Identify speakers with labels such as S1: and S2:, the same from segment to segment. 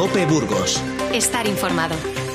S1: COPE Burgos.
S2: Estar informado.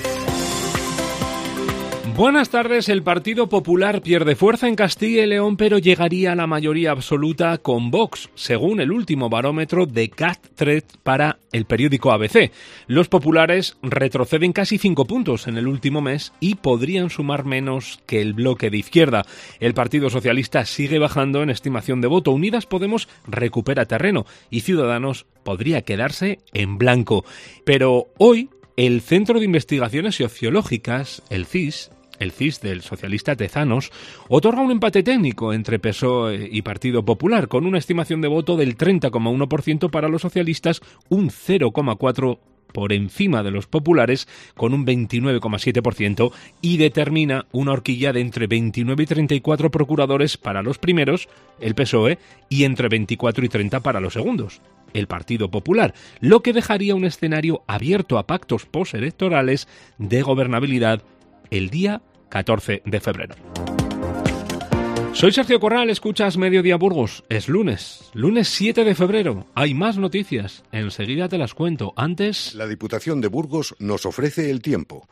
S3: Buenas tardes. El Partido Popular pierde fuerza en Castilla y León, pero llegaría a la mayoría absoluta con Vox, según el último barómetro de CAT3 para el periódico ABC. Los populares retroceden casi 5 puntos en el último mes y podrían sumar menos que el bloque de izquierda. El Partido Socialista sigue bajando en estimación de voto. Unidas Podemos recupera terreno y Ciudadanos podría quedarse en blanco. Pero hoy el Centro de Investigaciones Sociológicas, el CIS del socialista Tezanos, otorga un empate técnico entre PSOE y Partido Popular, con una estimación de voto del 30,1% para los socialistas, un 0,4% por encima de los populares, con un 29,7%, y determina una horquilla de entre 29 y 34 procuradores para los primeros, el PSOE, y entre 24 y 30 para los segundos, el Partido Popular, lo que dejaría un escenario abierto a pactos postelectorales de gobernabilidad el día 14 de febrero. Soy Sergio Corral, escuchas Mediodía Burgos. Es lunes 7 de febrero. Hay más noticias, enseguida te las cuento. Antes,
S4: la Diputación de Burgos nos ofrece el tiempo.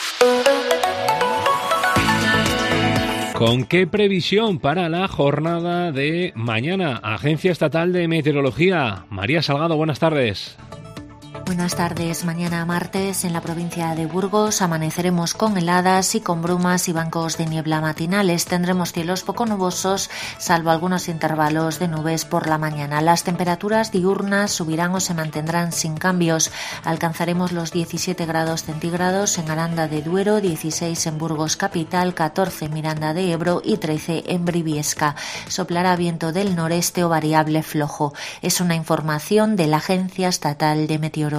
S3: ¿Con qué previsión para la jornada de mañana? Agencia Estatal de Meteorología. María Salgado, buenas tardes.
S5: Buenas tardes. Mañana martes en la provincia de Burgos amaneceremos con heladas y con brumas y bancos de niebla matinales. Tendremos cielos poco nubosos, salvo algunos intervalos de nubes por la mañana. Las temperaturas diurnas subirán o se mantendrán sin cambios. Alcanzaremos los 17 grados centígrados en Aranda de Duero, 16 en Burgos capital, 14 en Miranda de Ebro y 13 en Briviesca. Soplará viento del noreste o variable flojo. Es una información de la Agencia Estatal de Meteorología.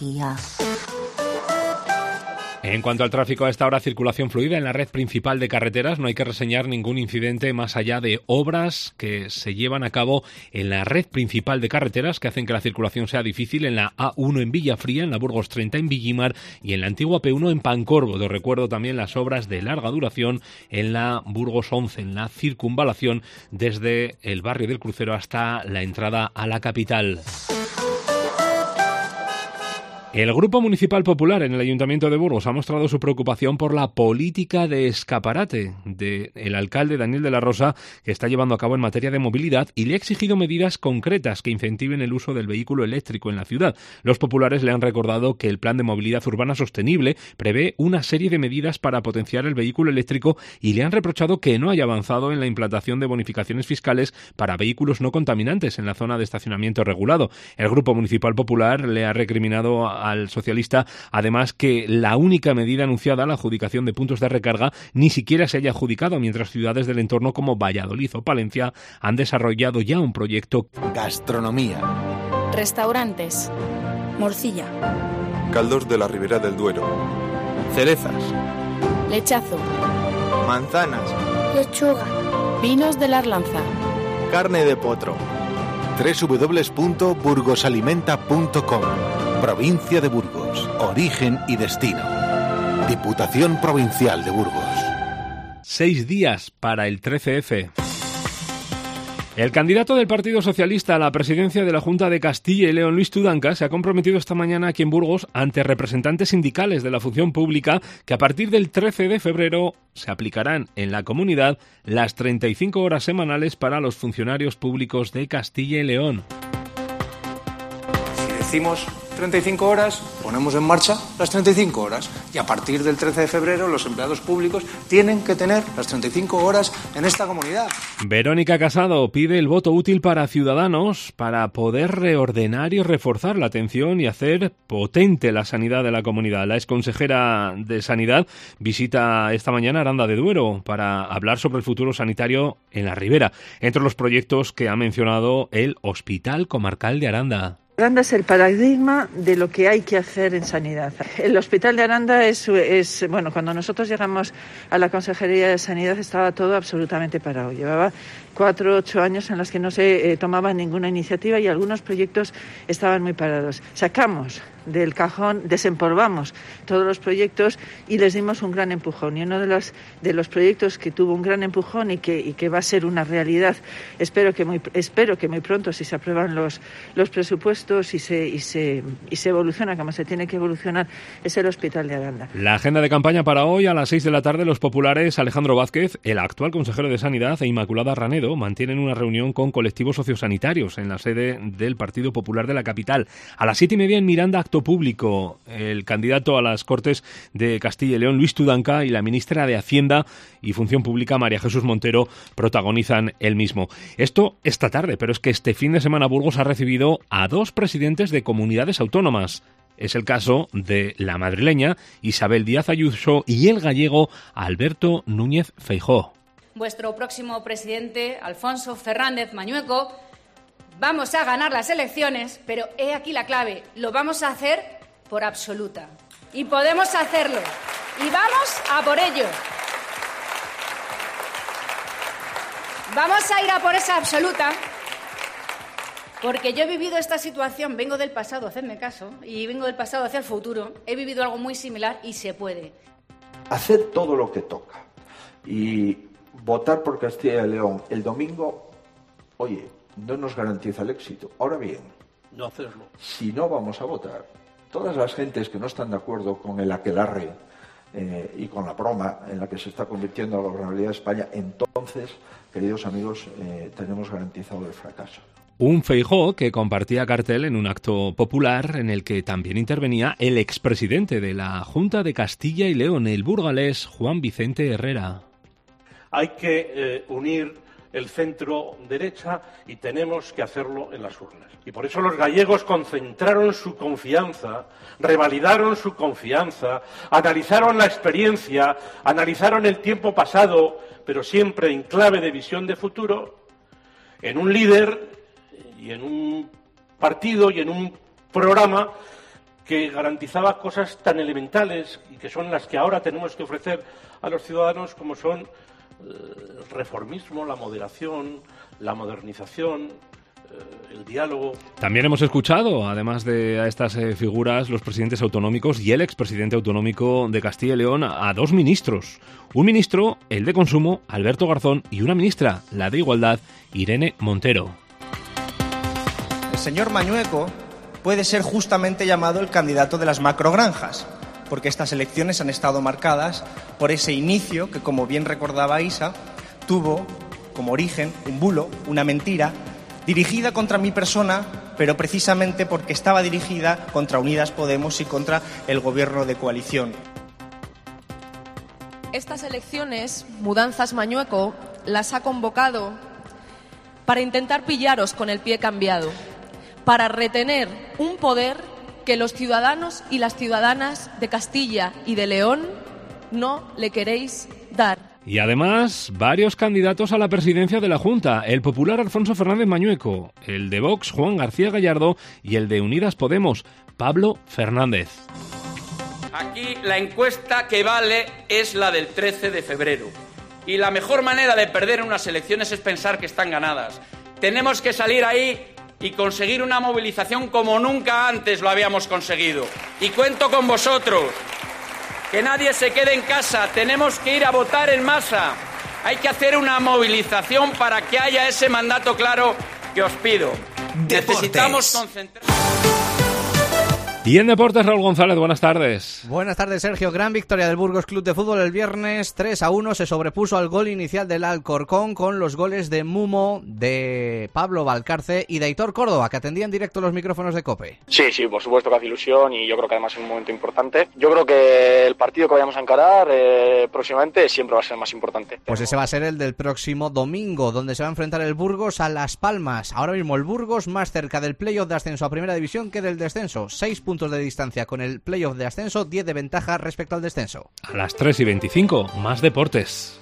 S3: En cuanto al tráfico, a esta hora circulación fluida en la red principal de carreteras. No hay que reseñar ningún incidente más allá de obras que se llevan a cabo en la red principal de carreteras que hacen que la circulación sea difícil en la A1 en Villafría, en la Burgos 30 en Villimar y en la antigua P1 en Pancorbo. Os recuerdo también las obras de larga duración en la Burgos 11, en la circunvalación desde el barrio del Crucero hasta la entrada a la capital. El Grupo Municipal Popular en el Ayuntamiento de Burgos ha mostrado su preocupación por la política de escaparate del alcalde Daniel de la Rosa que está llevando a cabo en materia de movilidad y le ha exigido medidas concretas que incentiven el uso del vehículo eléctrico en la ciudad. Los populares le han recordado que el Plan de Movilidad Urbana Sostenible prevé una serie de medidas para potenciar el vehículo eléctrico y le han reprochado que no haya avanzado en la implantación de bonificaciones fiscales para vehículos no contaminantes en la zona de estacionamiento regulado. El Grupo Municipal Popular le ha recriminado al socialista, además, que la única medida anunciada, la adjudicación de puntos de recarga, ni siquiera se haya adjudicado, mientras ciudades del entorno como Valladolid o Palencia han desarrollado ya un proyecto.
S1: Gastronomía.
S2: Restaurantes. Morcilla.
S6: Caldos de la Ribera del Duero.
S7: Cerezas.
S2: Lechazo.
S7: Manzanas.
S2: Lechuga. Vinos de la Arlanza.
S7: Carne de potro.
S1: www.burgosalimenta.com. Provincia de Burgos. Origen y destino. Diputación Provincial de Burgos.
S3: 6 días para el 13F. El candidato del Partido Socialista a la presidencia de la Junta de Castilla y León, Luis Tudanca, se ha comprometido esta mañana aquí en Burgos ante representantes sindicales de la función pública que a partir del 13 de febrero se aplicarán en la comunidad las 35 horas semanales para los funcionarios públicos de Castilla y León.
S8: Si decimos 35 horas, ponemos en marcha las 35 horas y a partir del 13 de febrero los empleados públicos tienen que tener las 35 horas en esta comunidad.
S3: Verónica Casado pide el voto útil para Ciudadanos para poder reordenar y reforzar la atención y hacer potente la sanidad de la comunidad. La exconsejera de Sanidad visita esta mañana Aranda de Duero para hablar sobre el futuro sanitario en la Ribera. Entre los proyectos que ha mencionado el Hospital Comarcal de Aranda.
S9: Aranda es el paradigma de lo que hay que hacer en sanidad. El Hospital de Aranda es cuando nosotros llegamos a la Consejería de Sanidad estaba todo absolutamente parado. Llevaba 4 o 8 años en los que no se tomaba ninguna iniciativa y algunos proyectos estaban muy parados. Sacamos del cajón, desempolvamos todos los proyectos y les dimos un gran empujón. Y uno de los proyectos que tuvo un gran empujón y que va a ser una realidad, espero que muy pronto, si se aprueban los presupuestos y se evoluciona como se tiene que evolucionar, es el Hospital de Aranda.
S3: La agenda de campaña para hoy: a las 6 de la tarde, los populares Alejandro Vázquez, el actual consejero de Sanidad, e Inmaculada Ranedo mantienen una reunión con colectivos sociosanitarios en la sede del Partido Popular de la capital. A las 7:30 en Miranda, acto público. El candidato a las Cortes de Castilla y León, Luis Tudanca, y la ministra de Hacienda y Función Pública, María Jesús Montero, protagonizan el mismo. Esto esta tarde, pero es que este fin de semana Burgos ha recibido a 2 presidentes de comunidades autónomas. Es el caso de la madrileña Isabel Díaz Ayuso y el gallego Alberto Núñez Feijóo.
S10: Vuestro próximo presidente, Alfonso Fernández Mañueco, vamos a ganar las elecciones, pero he aquí la clave: lo vamos a hacer por absoluta. Y podemos hacerlo. Y vamos a por ello. Vamos a ir a por esa absoluta, porque yo he vivido esta situación, vengo del pasado, hacedme caso, y vengo del pasado hacia el futuro. He vivido algo muy similar y se puede.
S11: Hacer todo lo que toca y votar por Castilla y León el domingo, oye, no nos garantiza el éxito. Ahora bien,
S12: no hacerlo.
S11: Si no vamos a votar, todas las gentes que no están de acuerdo con el aquelarre y con la broma en la que se está convirtiendo la gobernabilidad de España, entonces, queridos amigos, tenemos garantizado el fracaso.
S3: Un Feijóo que compartía cartel en un acto popular en el que también intervenía el expresidente de la Junta de Castilla y León, el burgalés Juan Vicente Herrera.
S12: Hay que unir el centro derecha y tenemos que hacerlo en las urnas. Y por eso los gallegos concentraron su confianza, revalidaron su confianza, analizaron la experiencia, analizaron el tiempo pasado, pero siempre en clave de visión de futuro, en un líder y en un partido y en un programa que garantizaba cosas tan elementales y que son las que ahora tenemos que ofrecer a los ciudadanos, como son el reformismo, la moderación, la modernización, el diálogo.
S3: También hemos escuchado, además de a estas figuras, los presidentes autonómicos y el expresidente autonómico de Castilla y León, a 2 ministros. Un ministro, el de Consumo, Alberto Garzón, y una ministra, la de Igualdad, Irene Montero.
S13: El señor Mañueco puede ser justamente llamado el candidato de las macrogranjas, porque estas elecciones han estado marcadas por ese inicio que, como bien recordaba Isa, tuvo como origen un bulo, una mentira, dirigida contra mi persona, pero precisamente porque estaba dirigida contra Unidas Podemos y contra el gobierno de coalición.
S14: Estas elecciones, Mudanzas Mañueco las ha convocado para intentar pillaros con el pie cambiado, para retener un poder que los ciudadanos y las ciudadanas de Castilla y de León no le queréis dar.
S3: Y además, varios candidatos a la presidencia de la Junta: el popular Alfonso Fernández Mañueco, el de Vox Juan García Gallardo y el de Unidas Podemos Pablo Fernández.
S15: Aquí la encuesta que vale es la del 13 de febrero. Y la mejor manera de perder unas elecciones es pensar que están ganadas. Tenemos que salir ahí y conseguir una movilización como nunca antes lo habíamos conseguido. Y cuento con vosotros. Que nadie se quede en casa. Tenemos que ir a votar en masa. Hay que hacer una movilización para que haya ese mandato claro que os pido.
S16: Deportes.
S15: Necesitamos concentrar.
S3: Y en deportes, Raúl González, buenas tardes.
S17: Buenas tardes, Sergio. Gran victoria del Burgos Club de Fútbol el viernes. 3-1 se sobrepuso al gol inicial del Alcorcón con los goles de Mumo, de Pablo Valcarce y de Aitor Córdoba, que atendían directo los micrófonos de COPE.
S18: Sí, por supuesto que hace ilusión y yo creo que además es un momento importante. Yo creo que el partido que vayamos a encarar próximamente siempre va a ser más importante.
S17: Pues ese va a ser el del próximo domingo, donde se va a enfrentar el Burgos a Las Palmas. Ahora mismo el Burgos más cerca del playoff de ascenso a Primera División que del descenso. 6 puntos de distancia con el playoff de ascenso, 10 de ventaja respecto al descenso.
S3: A las 3:25, más deportes.